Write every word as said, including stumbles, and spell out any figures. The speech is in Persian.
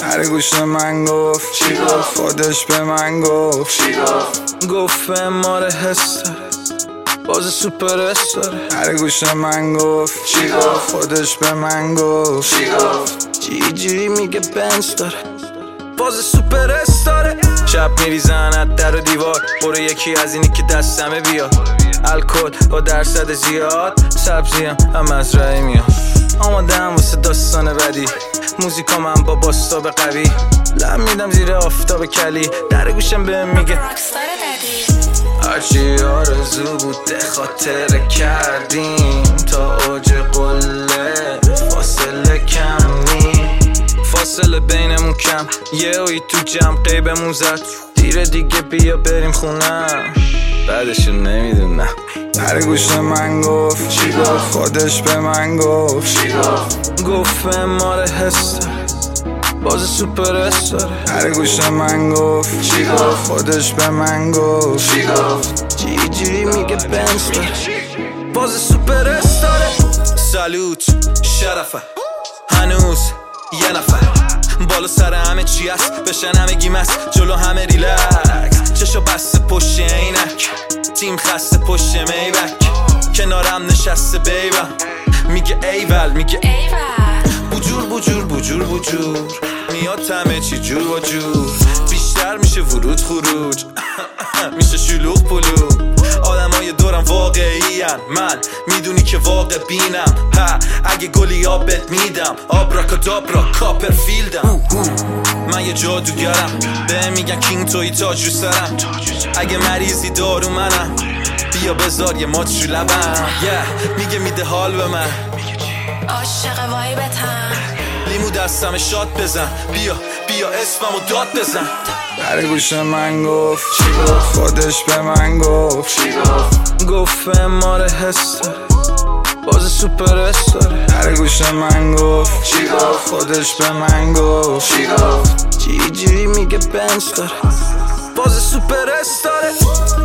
هر گوش من گفت چی گفت خودش به من گفت چی گفت گفت ماره حس داره باز سوپر اس داره هر گوش من گفت چی گفت خودش به من گفت چی گفت جی جی میگه بنز داره باز سوپر اس داره شب میریزن از در و دیوار برو یکی از اینی که دستمه بیا الکل با درصد زیاد سبزیم هم از رای میاد آمادم واسه داستان بدی موزیکا من با باستاب قوی لم میدم زیر آفتاب کلی در گوشم بهم میگه هرچی آرزو بوده خاطره کردیم تا اوج قله فاصله کمی فاصله بینمون کم یه اوی تو جمع قیبمون زد دیره دیگه بیا بریم خونم بعدشو نمیدونم در گوش من گفت چی گفت خودش به من گفت چی گفت گفت ماره حس داره باز سوپر اس داره هر گوش من گفت چی گفت خودش به من گفت چی گفت جی جی میگه بنز داره باز سوپر اس داره سالوت شرفه هنوز یه نفر بالا سر همه چی هست بشن همه گیم است جلو همه ریلکس چشو بسته پشت اینک تیم خسته پشت میبک کنارم نشسته بیبم میگه ایول میگه ایول بجور بجور بجور بجور میاد همه چی جور و جور بیشتر میشه ورود خروج میشه شلوغ پلو آدمای دورم واقعی هن. من میدونی که واقع بینم ها اگه گلی آبت میدم آبراکادابرا کاپرفیلدم من یه جادوگرم به میگن کینگ توی تاج رو سرم اگه مریضی دارو منم بیا بذار یه ماچ رو لبم yeah. میگه میده حال به من عاشق وایبتم لیمو دستم شات بزن بیا بیا اسممو داد بزن در گوش من گفت چی گفت خودش به من گفت چی گفت گفت ماره حس داره باز سوپر اس داره هر گوش من گفت چی گفت خودش به من گفت چی گفت جی جی میگه بنز داره باز سوپر اس داره